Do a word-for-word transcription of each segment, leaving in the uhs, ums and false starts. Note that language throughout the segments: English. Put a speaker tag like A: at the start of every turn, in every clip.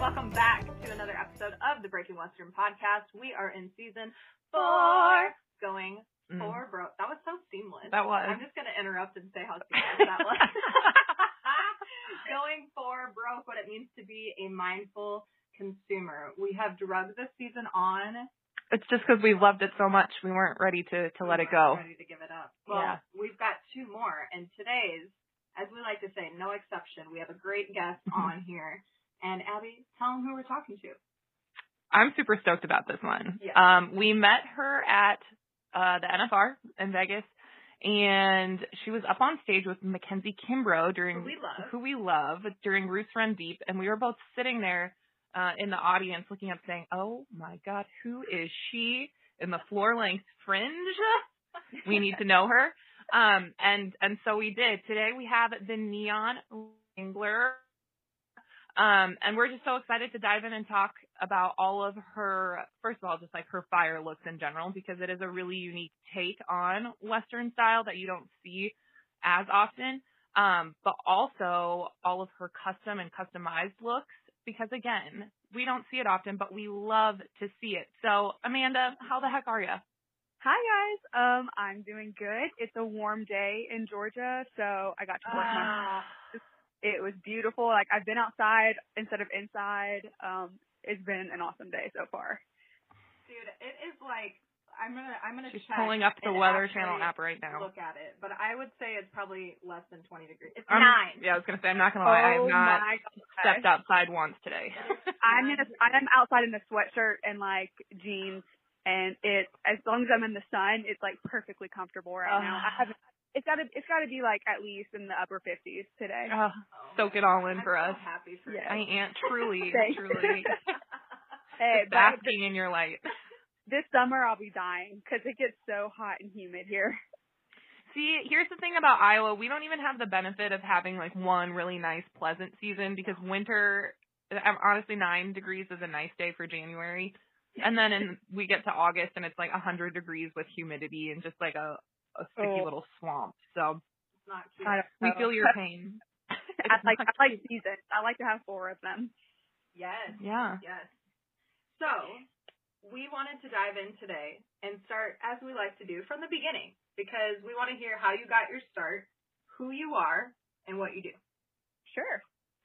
A: welcome back to another episode of the Breaking Western podcast. We are in season four, going
B: mm.
A: for broke. That was so seamless.
B: That was.
A: I'm just going to interrupt and say how seamless that was. Going for broke, what it means to be a mindful consumer. We have drugged this season on.
B: It's just because we loved it so much, we weren't ready to, to
A: we
B: let it go.
A: Ready to give it up. Well,
B: yeah.
A: We've got two more, and today's, as we like to say, no exception. We have a great guest on here. And Abby, tell them who we're talking to.
B: I'm super stoked about this one.
A: Yeah.
B: Um, we met her at uh, the N F R in Vegas, and she was up on stage with Mackenzie Kimbrough during
A: Who We Love,
B: who we love during Roots Run Deep, and we were both sitting there uh, in the audience looking up saying, oh my God, who is she in the floor-length fringe? We need to know her. Um, and, and so we did. Today we have the Neon Wrangler. Um, and we're just so excited to dive in and talk about all of her, first of all, just like her fire looks in general, because it is a really unique take on Western style that you don't see as often. Um, but also all of her custom and customized looks, because again, we don't see it often, but we love to see it. So Amanda, how the heck are you?
C: Hi guys, um, I'm doing good. It's a warm day in Georgia, so I got to work my. It was beautiful. Like, I've been outside instead of inside. Um, it's been an awesome day so far.
A: Dude, it is like, I'm gonna, I'm gonna
B: She's
A: check
B: pulling up the Weather Channel app right now.
A: Look at it, but I would say it's probably less than twenty degrees. It's
B: I'm,
A: nine.
B: Yeah, I was gonna say, I'm not gonna lie, I have
C: Oh
B: not
C: my
B: stepped outside once today.
C: I'm in a, I'm outside in a sweatshirt and like jeans, and it, as long as I'm in the sun, it's like perfectly comfortable right uh, now. I haven't. It's gotta, it's gotta be like at least in the upper fifties today.
B: Uh, soak it all in
A: I'm
B: for
A: so
B: us.
A: Happy for
C: yes.
B: I am truly, truly.
C: Hey,
B: basking in your light.
C: This summer I'll be dying because it gets so hot and humid here.
B: See, here's the thing about Iowa. We don't even have the benefit of having like one really nice, pleasant season, because winter, honestly, nine degrees is a nice day for January. And then in, we get to August and it's like one hundred degrees with humidity and just like a, a sticky
C: oh.
B: little swamp. So
A: it's not cute.
B: We feel your pain.
C: I like I like seasons. I like to have four of them.
A: Yes.
B: Yeah.
A: Yes. So we wanted to dive in today and start, as we like to do, from the beginning, because we want to hear how you got your start, who you are, and what you do.
C: Sure.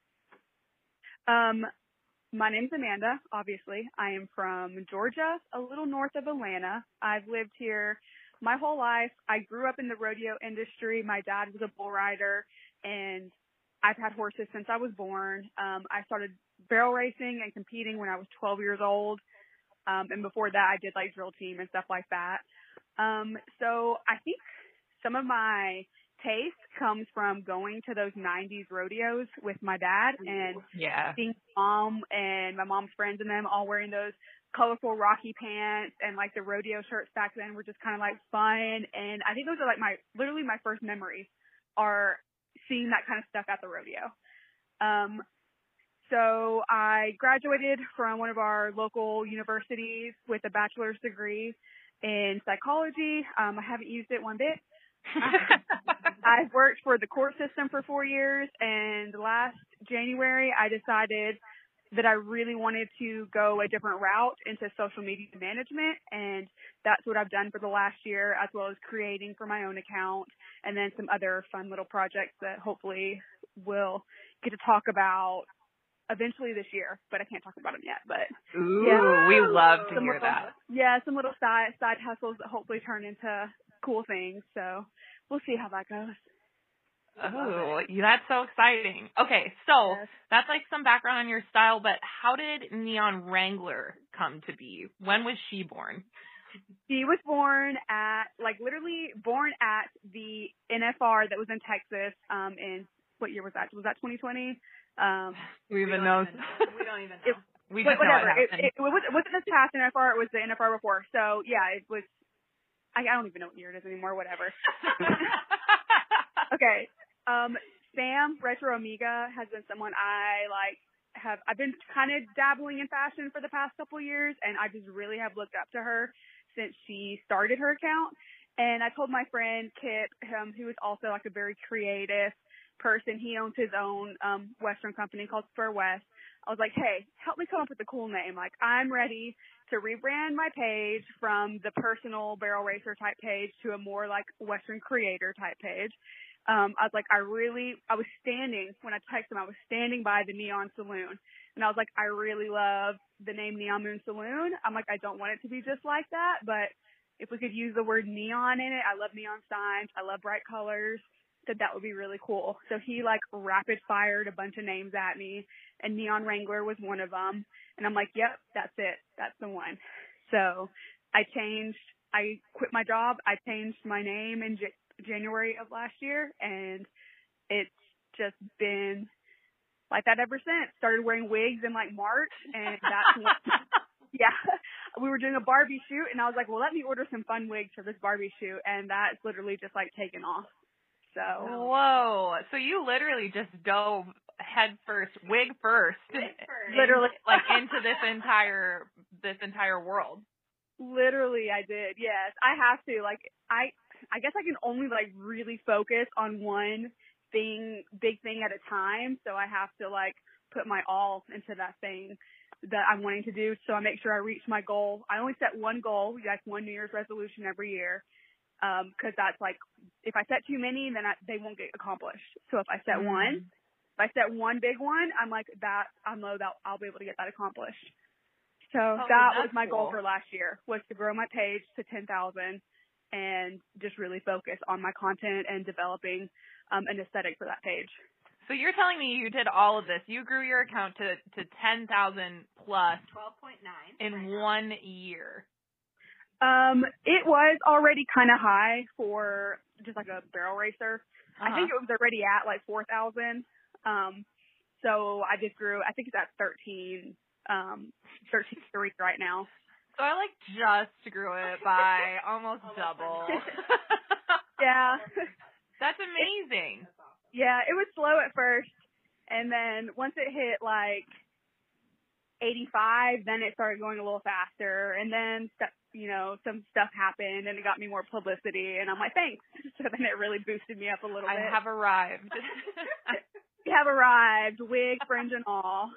C: Um, my name's Amanda, obviously. I am from Georgia, a little north of Atlanta. I've lived here my whole life. I grew up in the rodeo industry. My dad was a bull rider, and I've had horses since I was born. Um, I started barrel racing and competing when I was twelve years old. Um, and before that, I did like drill team and stuff like that. Um, so I think some of my taste comes from going to those nineties rodeos with my dad and
B: yeah.
C: seeing mom and my mom's friends and them all wearing those colorful Rocky pants, and like the rodeo shirts back then were just kind of like fun. And I think those are like my, literally my first memories are seeing that kind of stuff at the rodeo. Um, so I graduated from one of our local universities with a bachelor's degree in psychology. Um, I haven't used it one bit. I've worked for the court system for four years, and last January I decided that I really wanted to go a different route into social media management, and that's what I've done for the last year, as well as creating for my own account, and then some other fun little projects that hopefully we'll get to talk about eventually this year, but I can't talk about them yet. But
B: Ooh,
C: yeah,
B: we love to
C: some
B: hear
C: little,
B: that.
C: Yeah, some little side side hustles that hopefully turn into cool things. So we'll see how that goes.
B: Oh, that's so exciting. Okay, so
C: yes.
B: That's like some background on your style, but how did Neon Wrangler come to be? When was she born?
C: She was born at, like literally born at the N F R that was in Texas um, in, what year was that? Was that twenty twenty? Um,
B: we even
A: we
B: know.
A: Even know. We don't even know.
C: It,
B: we
C: just whatever.
B: know
C: it, it, it, was, it wasn't this past N F R, it was the N F R before. So yeah, it was, I, I don't even know what year it is anymore, whatever. Okay. Um, Sam Retro Amiga has been someone I like have, I've been kind of dabbling in fashion for the past couple years, and I just really have looked up to her since she started her account. And I told my friend Kip, um, who is also like a very creative person, he owns his own um, Western company called Spur West. I was like, hey, help me come up with a cool name. Like, I'm ready to rebrand my page from the personal barrel racer type page to a more like Western creator type page. Um, I was like, I really, I was standing, when I texted him, I was standing by the Neon Saloon. And I was like, I really love the name Neon Moon Saloon. I'm like, I don't want it to be just like that, but if we could use the word neon in it, I love neon signs, I love bright colors, said that would be really cool. So he like rapid fired a bunch of names at me, and Neon Wrangler was one of them. And I'm like, yep, that's it. That's the one. So I changed, I quit my job. I changed my name in J- January of last year, and it's just been like that ever since. Started wearing wigs in like March, and that's when, yeah, we were doing a Barbie shoot, and I was like, well, let me order some fun wigs for this Barbie shoot, and that's literally just like taken off. So
B: whoa, so you literally just dove head first, wig first,
A: Wig first.
C: literally
B: like into this entire this entire world.
C: Literally, I did. Yes, I have to. Like, I, I guess I can only like really focus on one thing, big thing at a time. So I have to like put my all into that thing that I'm wanting to do. So I make sure I reach my goal. I only set one goal. That's one New Year's resolution every year. Um, cause that's like, if I set too many, then I, they won't get accomplished. So if I set mm. one, if I set one big one, I'm like that, I know that I'll be able to get that accomplished. So
B: oh,
C: that was my
B: cool.
C: goal for last year, was to grow my page to ten thousand and just really focus on my content and developing um, an aesthetic for that page.
B: So you're telling me you did all of this. You grew your account to, to ten thousand plus
A: twelve point nine
B: in
A: right
B: one year.
C: Um, it was already kind of high for just like a barrel racer.
B: Uh-huh.
C: I think it was already at like four thousand. Um, so I just grew, I think it's at thirteen, um, thirteen three right now.
B: So I like just grew it by almost double.
C: Yeah.
B: That's amazing.
C: It, yeah, it was slow at first. And then once it hit like eighty-five, then it started going a little faster. And then, you know, some stuff happened and it got me more publicity. And I'm like, thanks. So then it really boosted me up a little
B: I
C: bit.
B: I have arrived.
C: You have arrived, wig, fringe, and all.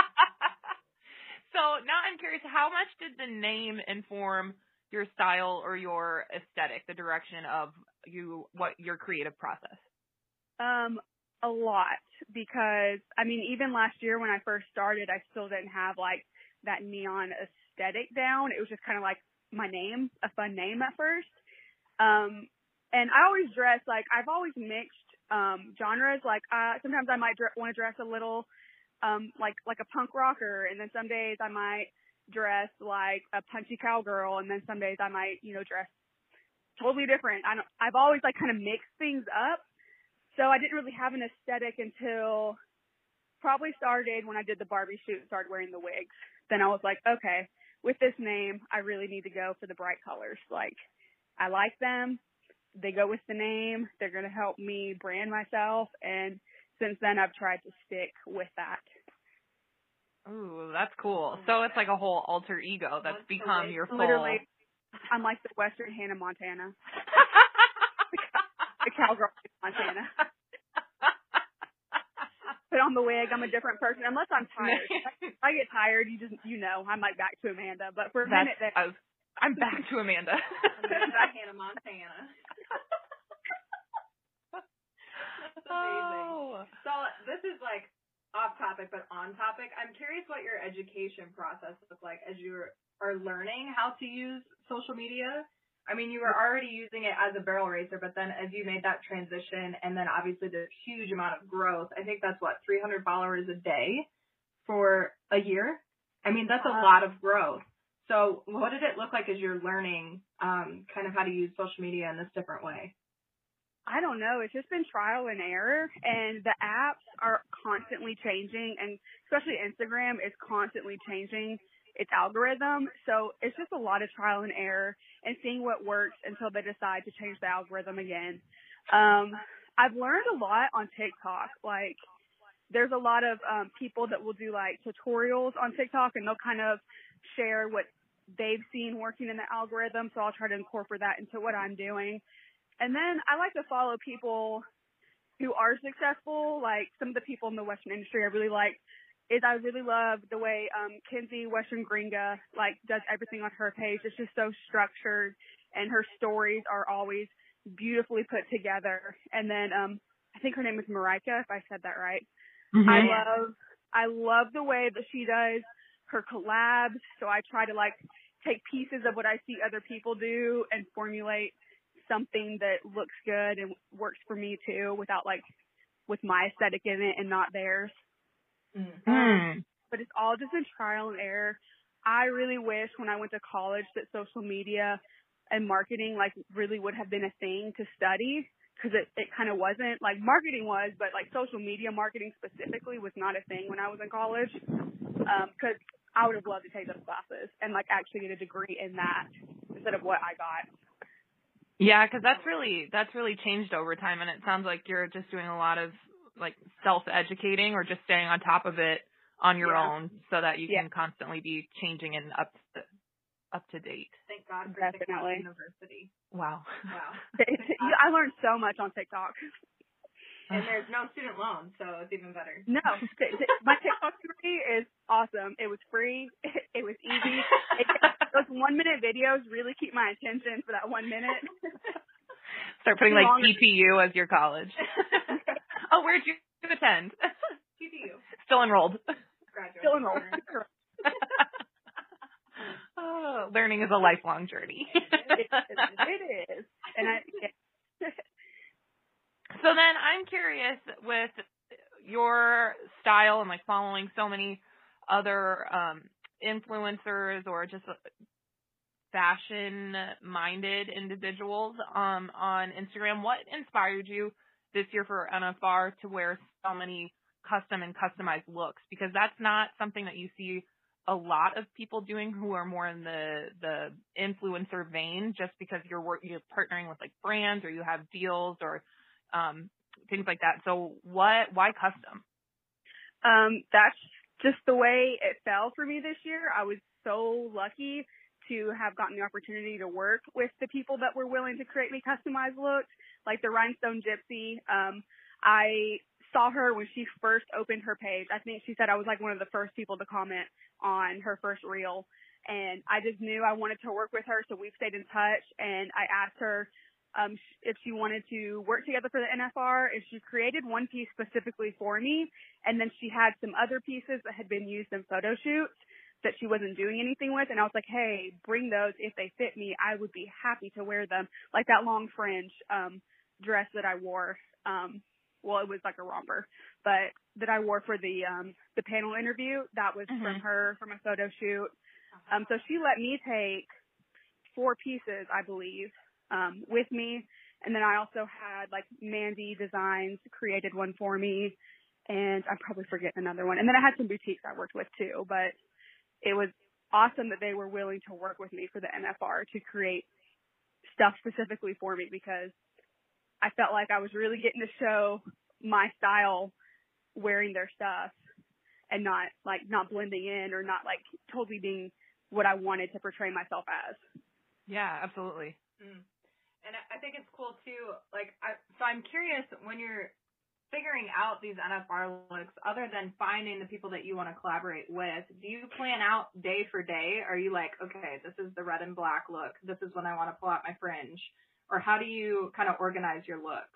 B: So now I'm curious, how much did the name inform your style or your aesthetic, the direction of you, what your creative process?
C: Um, a lot, because I mean, even last year when I first started, I still didn't have like that neon aesthetic down. It was just kind of like my name, a fun name at first. Um, and I always dress like I've always mixed um genres. Like uh, sometimes I might dre- want to dress a little um like like a punk rocker, and then some days I might dress like a punchy cowgirl, and then some days I might, you know, dress totally different. I don't, I've always like kind of mixed things up. So I didn't really have an aesthetic until probably started when I did the Barbie shoot and started wearing the wigs. Then I was like, okay, with this name, I really need to go for the bright colors. Like, I like them. They go with the name. They're going to help me brand myself. And since then, I've tried to stick with that.
B: Ooh, that's cool. So it's like a whole alter ego that's become your full...
C: Literally, I'm like the Western Hannah Montana. The cowgirl in Montana. Put on the wig. I'm a different person, unless I'm tired. If I get tired, you just, you know, I'm like back to Amanda. But for a
B: That's,
C: minute there,
B: I was, I'm back to Amanda.
A: Amanda Hannah Montana. That's amazing.
B: Oh.
A: So this is like off topic, but on topic. I'm curious what your education process was like as you are learning how to use social media. I mean, you were already using it as a barrel racer, but then as you made that transition, and then obviously the huge amount of growth, I think that's what, three hundred followers a day for a year? I mean, that's a lot of growth. So what did it look like as you're learning um, kind of how to use social media in this different way?
C: I don't know. It's just been trial and error, and the apps are constantly changing, and especially Instagram is constantly changing its algorithm. So it's just a lot of trial and error and seeing what works until they decide to change the algorithm again. Um, I've learned a lot on TikTok. Like, there's a lot of um, people that will do like tutorials on TikTok, and they'll kind of share what they've seen working in the algorithm. So I'll try to incorporate that into what I'm doing. And then I like to follow people who are successful. Like some of the people in the Western industry, I really like is I really love the way um Kenzie Western Gringa like does everything on her page. It's just so structured, and her stories are always beautifully put together. And then um I think her name is Marika, if I said that right.
B: Mm-hmm.
C: I love I love the way that she does her collabs. So I try to like take pieces of what I see other people do and formulate something that looks good and works for me too, without like with my aesthetic in it and not theirs.
B: Mm-hmm.
C: Um, but it's all just a trial and error. I really wish when I went to college that social media and marketing like really would have been a thing to study, because it, it kind of wasn't. Like marketing was, but like social media marketing specifically was not a thing when I was in college, because um, I would have loved to take those classes and like actually get a degree in that instead of what I got.
B: Yeah, because that's really that's really changed over time, and it sounds like you're just doing a lot of like self-educating or just staying on top of it on your
C: Yeah.
B: own, so that you
C: Yeah.
B: can constantly be changing and up to, up to date.
A: Thank God for
C: Definitely.
A: TikTok University.
B: Wow.
A: Wow.
C: I learned so much on TikTok.
A: And there's no student loan, so it's even better.
C: No, my TikTok degree is awesome. It was free. It was easy. It, those one minute videos really keep my attention for that one minute.
B: Start putting like
C: Longer.
B: T P U as your college. Oh, where'd you attend?
A: T P U.
B: Still enrolled.
A: Graduate.
C: Still enrolled.
B: Oh, learning is a lifelong journey.
C: it, it, it is. And I, yeah.
B: So then I'm curious, with your style and like following so many other um, influencers or just fashion-minded individuals um, on Instagram, what inspired you this year for N F R to wear so many custom and customized looks? Because that's not something that you see a lot of people doing who are more in the the influencer vein, just because you're work, you're partnering with like brands or you have deals or um, things like that. So what? Why custom?
C: Um, that's just the way it fell for me this year. I was so lucky to have gotten the opportunity to work with the people that were willing to create me customized looks, like the Rhinestone Gypsy. Um, I saw her when she first opened her page. I think she said I was like one of the first people to comment on her first reel. And I just knew I wanted to work with her, so we've stayed in touch. And I asked her um, if she wanted to work together for the N F R, if she created one piece specifically for me. And then she had some other pieces that had been used in photo shoots that she wasn't doing anything with. And I was like, hey, bring those. If they fit me, I would be happy to wear them. Like that long fringe um, dress that I wore. Um, well, it was like a romper, but that I wore for the um, the panel interview. That was
B: Mm-hmm.
C: from her, from a photo shoot. Um, so she let me take four pieces, I believe, um, with me. And then I also had like Mandy Designs created one for me, and I'm probably forgetting another one. And then I had some boutiques I worked with too, but it was awesome that they were willing to work with me for the N F R to create stuff specifically for me, because I felt like I was really getting to show my style wearing their stuff and not like not blending in or not like totally being what I wanted to portray myself as.
B: Yeah, absolutely.
A: Mm. And I think it's cool too. Like, I, so I'm curious, when you're figuring out these N F R looks, other than finding the people that you want to collaborate with, do you plan out day for day? Are you like, okay, this is the red and black look, this is when I want to pull out my fringe? Or how do you kind of organize your looks?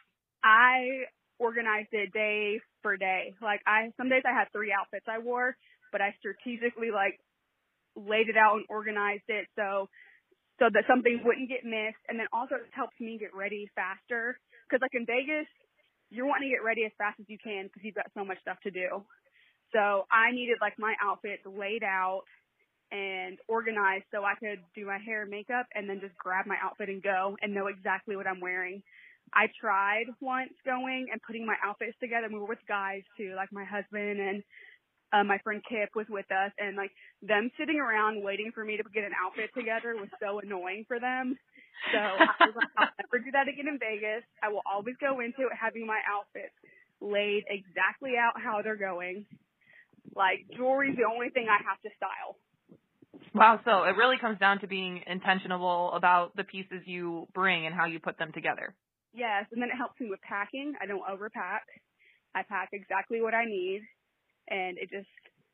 C: I organized it day for day. Like I, some days I had three outfits I wore, but I strategically like laid it out and organized it so so that something wouldn't get missed. And then also it helps me get ready faster. Cause like in Vegas, you're wanting to get ready as fast as you can because you've got so much stuff to do. So I needed like my outfits laid out and organized so I could do my hair and makeup and then just grab my outfit and go and know exactly what I'm wearing. I tried once going and putting my outfits together. We were with guys too, like my husband and uh, my friend Kip was with us, and like them sitting around waiting for me to get an outfit together was so annoying for them. So I was like, I'll never do that again in Vegas. I will always go into it having my outfits laid exactly out how they're going. Like jewelry's the only thing I have to style.
B: Wow, so it really comes down to being intentional about the pieces you bring and how you put them together.
C: Yes, and then it helps me with packing. I don't overpack. I pack exactly what I need, and it just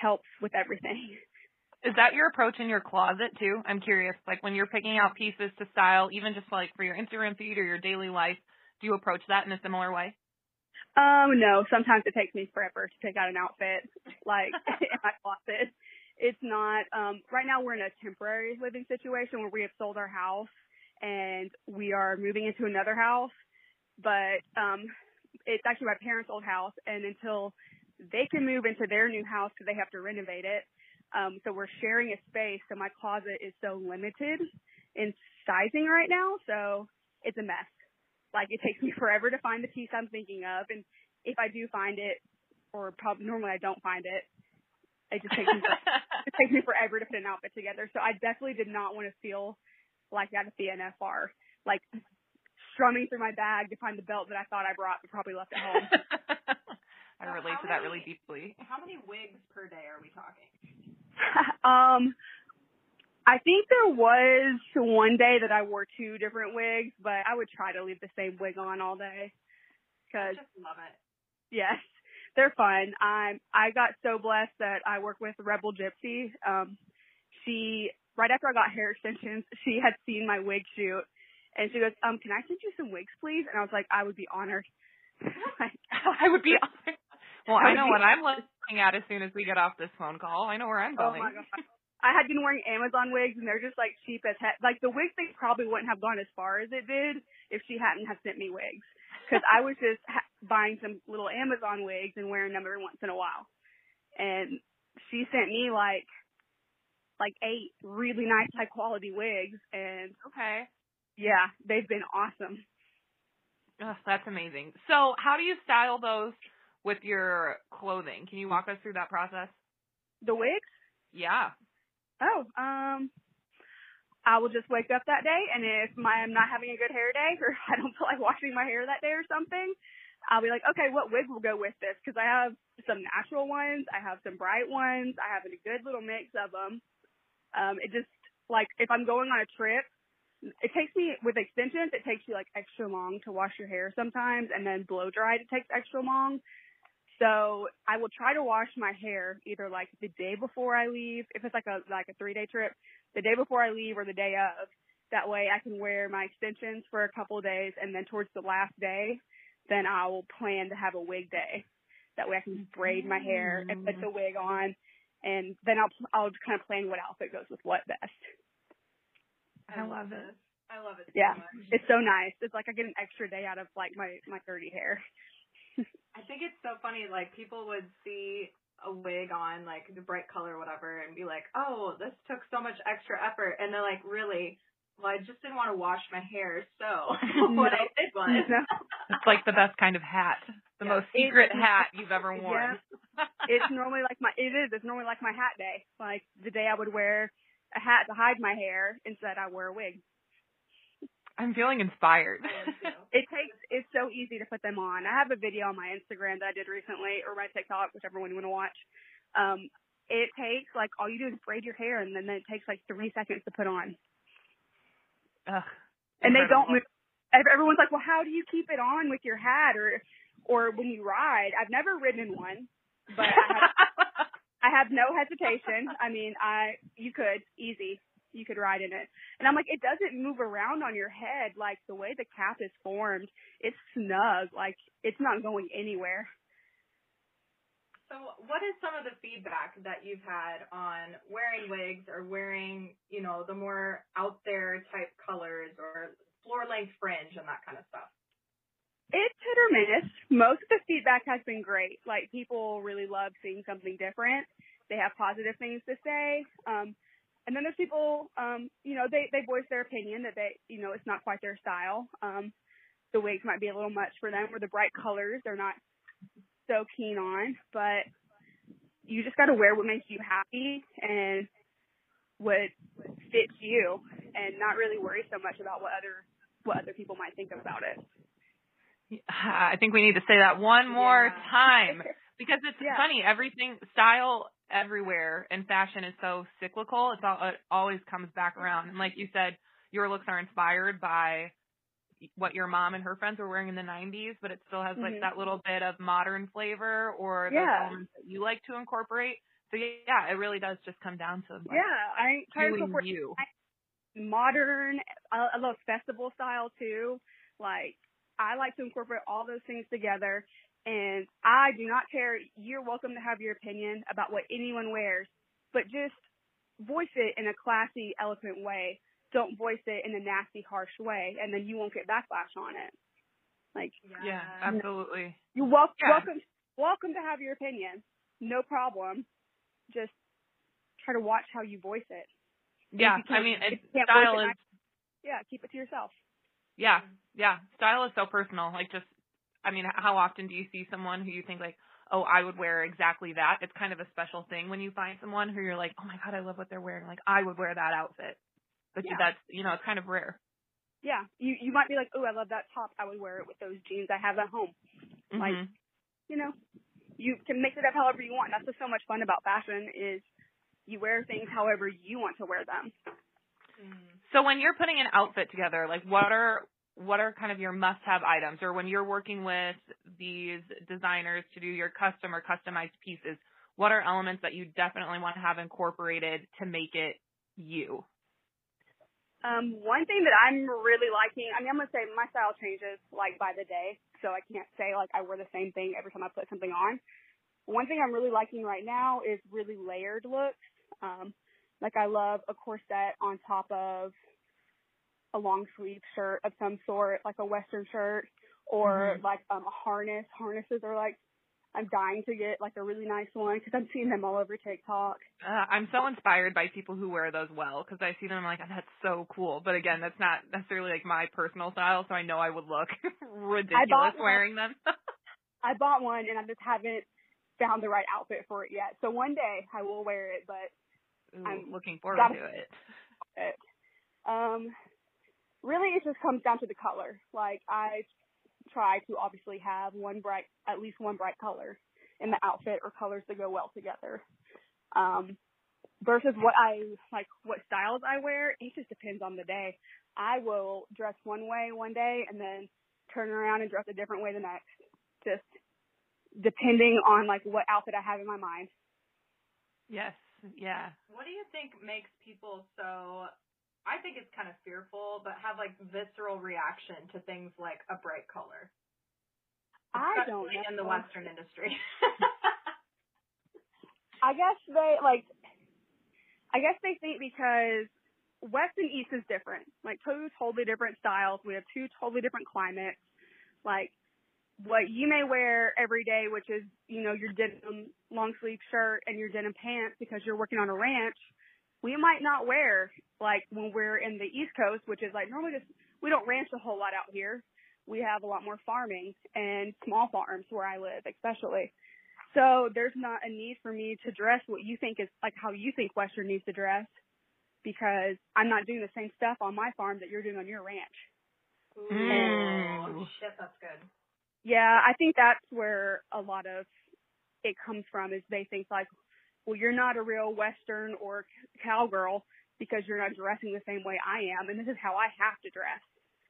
C: helps with everything.
B: Is that your approach in your closet too? I'm curious, like when you're picking out pieces to style, even just like for your Instagram feed or your daily life, do you approach that in a similar way?
C: Um, no, sometimes it takes me forever to pick out an outfit, like in my closet. It's not, um, right now we're in a temporary living situation where we have sold our house and we are moving into another house, but, um, it's actually my parents' old house, and until they can move into their new house because they have to renovate it, um, so we're sharing a space, so my closet is so limited in sizing right now, so it's a mess. Like, it takes me forever to find the piece I'm thinking of, and if I do find it, or probably normally I don't find it, it just takes me it takes me forever to put an outfit together. So I definitely did not want to feel like that at the N F R, like strumming through my bag to find the belt that I thought I brought but probably left at home.
B: I relate
A: so
B: to that
A: many,
B: really deeply.
A: How many wigs per day are we talking?
C: um, I think there was one day that I wore two different wigs, but I would try to leave the same wig on all day. Cause,
A: I just love it.
C: Yes, they're fun. I'm, I got so blessed that I work with Rebel Gypsy. Um, she, right after I got hair extensions, she had seen my wig shoot, and she goes, um, can I send you some wigs, please? And I was like, I would be honored.
B: Like, I would be honored. Well, I, I know
C: be,
B: what I'm looking at as soon as we get off this phone call. I know where I'm going.
C: Oh, my God. I had been wearing Amazon wigs, and they're just, like, cheap as heck. Like, the wigs thing probably wouldn't have gone as far as it did if she hadn't have sent me wigs. Because I was just ha- buying some little Amazon wigs and wearing them every once in a while. And she sent me, like, like eight really nice, high-quality wigs. And,
B: okay.
C: yeah, they've been awesome.
B: Oh, that's amazing. So how do you style those with your clothing? Can you walk us through that process?
C: The wigs?
B: Yeah.
C: Oh, um, I will just wake up that day, and if my, I'm not having a good hair day, or I don't feel like washing my hair that day or something, I'll be like, okay, what wig will go with this? Because I have some natural ones, I have some bright ones, I have a good little mix of them. Um, it just, like, if I'm going on a trip, it takes me, with extensions, it takes you, like, extra long to wash your hair sometimes, and then blow dried, it takes extra long. So I will try to wash my hair either like the day before I leave, if it's like a like a three day trip, the day before I leave or the day of. That way I can wear my extensions for a couple of days, and then towards the last day, then I will plan to have a wig day. That way I can braid my hair and put the wig on, and then I'll I'll kind of plan what outfit goes with what best.
B: I love it.
A: I love it. So
C: yeah,
A: much.
C: It's so nice. It's like I get an extra day out of like my my dirty hair.
A: I think it's so funny, like, people would see a wig on, like, the bright color or whatever, and be like, oh, this took so much extra effort, and they're like, really? Well, I just didn't want to wash my hair, so what I did was...
B: It's like the best kind of hat. The yeah, most secret it's, hat you've ever worn.
C: Yeah, it's normally like my, it is, it's normally like my hat day. Like, the day I would wear a hat to hide my hair, instead I wear a wig.
B: I'm feeling inspired.
C: It takes, it's so easy to put them on. I have a video on my Instagram that I did recently, or my TikTok, whichever one you want to watch. Um, it takes, like, all you do is braid your hair, and then it takes, like, three seconds to put on.
B: Ugh,
C: and they don't move. Everyone's like, well, how do you keep it on with your hat or, or when you ride? I've never ridden in one, but I have, I have no hesitation. I mean, I, you could, easy. You could ride in it. And I'm like, it doesn't move around on your head. Like, the way the cap is formed, it's snug. Like, it's not going anywhere.
A: So what is some of the feedback that you've had on wearing wigs or wearing, you know, the more out there type colors or floor length fringe and that kind of stuff?
C: It's hit or miss. Most of the feedback has been great. Like, people really love seeing something different. They have positive things to say. Um, And then there's people, um, you know, they, they voice their opinion that they, you know, it's not quite their style. Um, the wigs might be a little much for them, or the bright colors they're not so keen on. But you just got to wear what makes you happy and what fits you, and not really worry so much about what other what other people might think about it.
B: I think we need to say that one more
C: yeah.
B: time, because it's
C: yeah.
B: funny. Everything, style everywhere, and fashion is so cyclical. It's all, it always comes back around. And like you said, your looks are inspired by what your mom and her friends were wearing in the nineties, but it still has like mm-hmm. that little bit of modern flavor or
C: yeah.
B: those elements that you like to incorporate. So yeah, it really does just come down to like,
C: yeah, I try to
B: doing
C: incorporate
B: you.
C: modern. I, I love festival style too. Like I like to incorporate all those things together. And I do not care. You're welcome to have your opinion about what anyone wears, but just voice it in a classy, eloquent way. Don't voice it in a nasty, harsh way, and then you won't get backlash on it. Like,
B: Yeah, absolutely.
C: you're wel-
B: Yeah.
C: welcome, welcome to have your opinion. No problem. Just try to watch how you voice it.
B: Yeah,
C: If you
B: I mean,
C: can't-
B: it's,
C: if you can't
B: style
C: voice it,
B: is,
C: Yeah, keep it to yourself.
B: yeah, yeah, style is so personal. Like just, I mean, how often do you see someone who you think like, oh, I would wear exactly that? It's kind of a special thing when you find someone who you're like, oh my God, I love what they're wearing. Like I would wear that outfit. But
C: Yeah.
B: that's, you know, it's kind of rare.
C: Yeah, you you might be like, oh, I love that top. I would wear it with those jeans I have at home.
B: Mm-hmm.
C: Like, you know, you can mix it up however you want. That's what's so much fun about fashion is you wear things however you want to wear them.
B: So when you're putting an outfit together, like what are what are kind of your must-have items, or when you're working with these designers to do your custom or customized pieces, what are elements that you definitely want to have incorporated to make it you?
C: Um, one thing that I'm really liking, I mean, I'm going to say my style changes like by the day, so I can't say like I wear the same thing every time I put something on. One thing I'm really liking right now is really layered looks. Um, like I love a corset on top of a long sleeve shirt of some sort, like a Western shirt, or
B: Mm-hmm.
C: like um, a harness. Harnesses are like, I'm dying to get like a really nice one because I'm seeing them all over TikTok.
B: Uh, I'm so inspired by people who wear those well, because I see them and I'm like, oh, that's so cool. But again, that's not necessarily like my personal style, so I know I would look ridiculous wearing them.
C: I bought one and I just haven't found the right outfit for it yet. So one day I will wear it, but
B: Ooh,
C: I'm
B: looking forward
C: gotta-
B: to it.
C: it. Um, really, it just comes down to the color. Like I try to obviously have one bright, at least one bright color in the outfit or colors that go well together. Um, versus what I like, what styles I wear, it just depends on the day. I will dress one way one day and then turn around and dress a different way the next. Just depending on like what outfit I have in my mind.
B: Yes, yeah.
A: What do you think makes people so, I think it's kind of fearful, but have like visceral reaction to things like a bright color?
C: I don't
A: Especially
C: know.
A: in the Western industry.
C: I guess they like, I guess they think because West and East is different, like two totally different styles. We have two totally different climates. Like what you may wear every day, which is, you know, your denim long sleeve shirt and your denim pants because you're working on a ranch, we might not wear like when we're in the East Coast, which is like normally just, we don't ranch a whole lot out here. We have a lot more farming and small farms where I live, especially. So there's not a need for me to dress what you think is like how you think Western needs to dress because I'm not doing the same stuff on my farm that you're doing on your ranch.
A: Ooh,
B: Mm.
A: shit, that's good.
C: Yeah, I think that's where a lot of it comes from is they think like, well, you're not a real Western or cowgirl because you're not dressing the same way I am, and this is how I have to dress.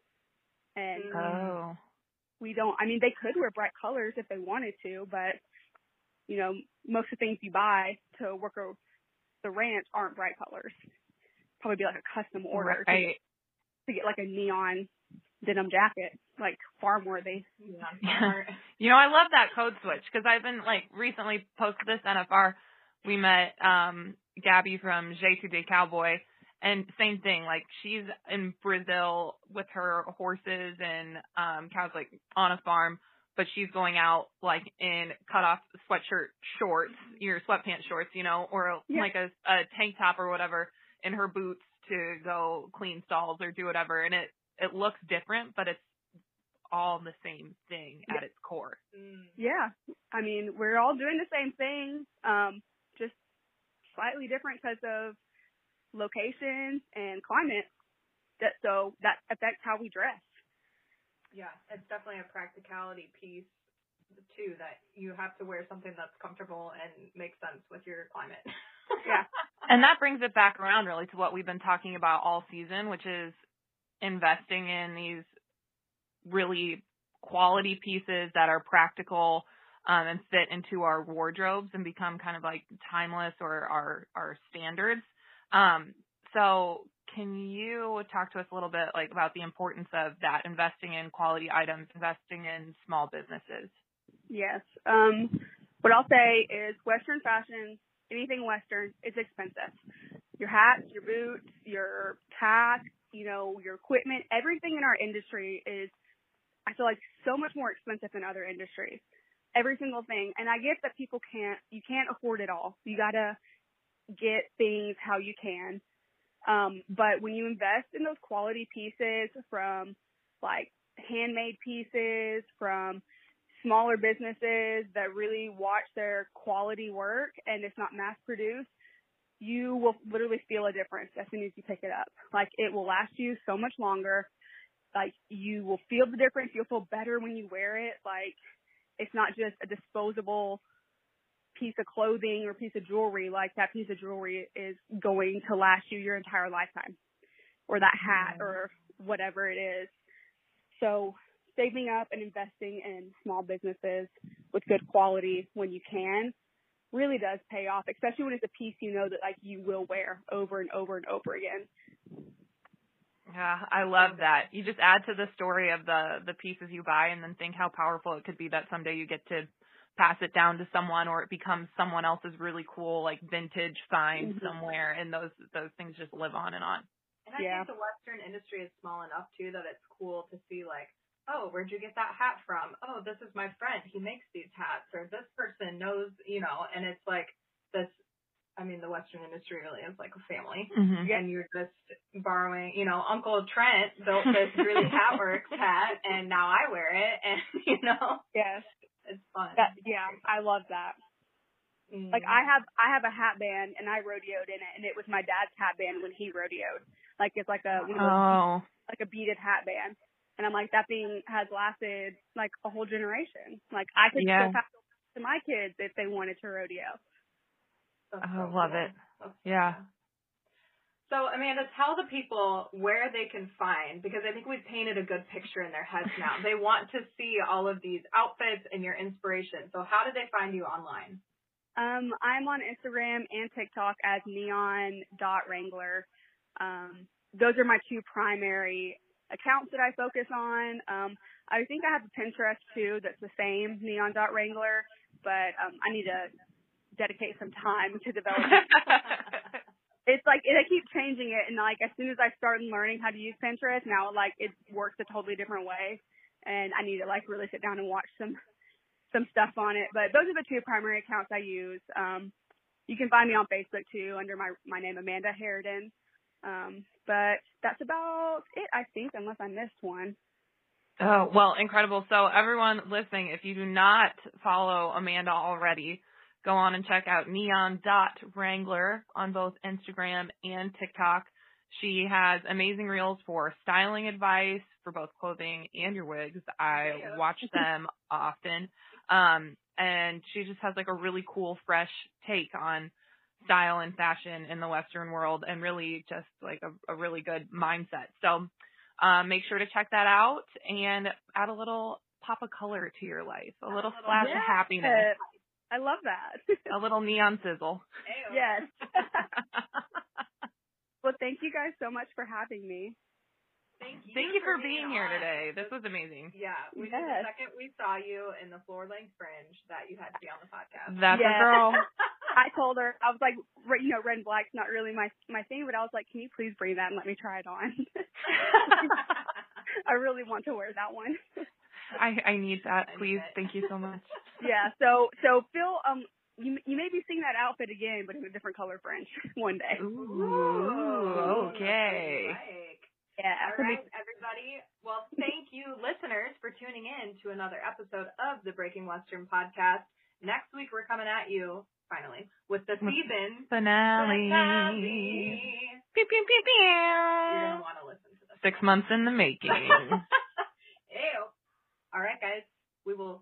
C: And
B: Oh.
C: we don't, I mean, they could wear bright colors if they wanted to, but, you know, most of the things you buy to work a, the ranch aren't bright colors. Probably be like a custom order
B: Right.
C: to, to get like a neon denim jacket, like farm worthy.
B: Yeah. You know, I love that code switch because I've been like recently posted this N F R. We met um Gabby from J two Day Cowboy, and same thing. Like she's in Brazil with her horses and um cows, like on a farm, but she's going out like in cut off sweatshirt shorts, your sweatpants shorts, you know, or
C: Yeah.
B: like a, a tank top or whatever, in her boots to go clean stalls or do whatever, and it it looks different, but it's all the same thing at its core.
C: Yeah. I mean, we're all doing the same thing, um, just slightly different because of location and climate. That, so that affects how we dress.
A: Yeah, it's definitely a practicality piece too, that you have to wear something that's comfortable and makes sense with your climate.
C: Yeah.
B: And that brings it back around really to what we've been talking about all season, which is investing in these really quality pieces that are practical, um, and fit into our wardrobes and become kind of like timeless or our, our standards. Um, so can you talk to us a little bit like about the importance of that, investing in quality items, investing in small businesses?
C: Yes. Um, what I'll say is Western fashion, anything Western, is expensive. Your hats, your boots, your tack, you know, your equipment, everything in our industry is, I feel like, so much more expensive than other industries. Every single thing. And I get that people can't, you can't afford it all. You gotta get things how you can. Um, but when you invest in those quality pieces from like handmade pieces, from smaller businesses that really watch their quality work and it's not mass produced, you will literally feel a difference as soon as you pick it up. Like, it will last you so much longer. Like, you will feel the difference. You'll feel better when you wear it. Like, it's not just a disposable piece of clothing or piece of jewelry. Like, that piece of jewelry is going to last you your entire lifetime, or that hat or whatever it is. So saving up and investing in small businesses with good quality when you can really does pay off, especially when it's a piece you know that like you will wear over and over and over again.
B: Yeah, I love that. You just add to the story of the the pieces you buy and then think how powerful it could be that someday you get to pass it down to someone, or it becomes someone else's really cool like vintage find mm-hmm. somewhere, and those those things just live on and on.
A: And I yeah. think the Western industry is small enough too that it's cool to see like, oh, where'd you get that hat from? Oh, this is my friend. He makes these hats. Or this person knows, you know, and it's like this, I mean, the Western industry really is like a family. Mm-hmm. And you're just borrowing, you know, Uncle Trent built this really Hatworks hat, and now I wear it, and, you know.
C: Yes.
A: It's fun.
C: That, yeah, I love that. Mm. Like, I have I have a hat band, and I rodeoed in it, and it was my dad's hat band when he rodeoed. Like, it's like a, one of those, oh. like a beaded hat band. And I'm like, that thing has lasted like a whole generation. Like, I could yeah. still pass it to my kids if they wanted to rodeo.
B: That's I so love cool. it. That's yeah. Cool.
A: So, Amanda, tell the people where they can find, because I think we've painted a good picture in their heads now. They want to see all of these outfits and your inspiration. So how do they find you online?
C: Um, I'm on Instagram and TikTok as neon dot wrangler. Um, those are my two primary accounts that I focus on. Um, I think I have a Pinterest too that's the same, neon dot wrangler, but um, I need to dedicate some time to develop it. It's like, I keep changing it, and like as soon as I start learning how to use Pinterest, now like it works a totally different way, and I need to like really sit down and watch some some stuff on it. But those are the two primary accounts I use. Um, you can find me on Facebook too under my my name, Amanda Harridan. Um, but that's about it, I think, unless I missed one.
B: Oh, well, incredible. So everyone listening, if you do not follow Amanda already, go on and check out neon dot wrangler on both Instagram and TikTok. She has amazing reels for styling advice for both clothing and your wigs. I watch them often. Um, and she just has like a really cool, fresh take on style and fashion in the Western world, and really just like a, a really good mindset. So um, make sure to check that out and add a little pop of color to your life, a little flash yeah. of happiness.
C: I love that.
B: A little neon sizzle.
A: Ew.
C: Yes. Well, thank you guys so much for having me.
A: Thank you.
B: Thank you for,
A: for
B: being, being here today. This was amazing.
A: Yeah. We yes. The second we saw you in the floor length fringe that you had to be on the podcast.
B: That's yes. a girl.
C: I told her, I was like, you know, red and black's not really my my thing, but I was like, can you please bring that and let me try it on? I really want to wear that one.
B: I, I need that, please. Thank you so much.
C: Yeah, so so Phil, um, you you may be seeing that outfit again, but in a different color fringe one day.
B: Ooh, okay.
C: Yeah.
A: All right, everybody. Well, thank you, listeners, for tuning in to another episode of the Breaking Western podcast. Next week, we're coming at you, finally, with the season
B: finale.
A: finale.
B: Pew, pew, pew, pew.
A: You're going to want to listen to this.
B: Six months in the making.
A: Ew. All right, guys. We will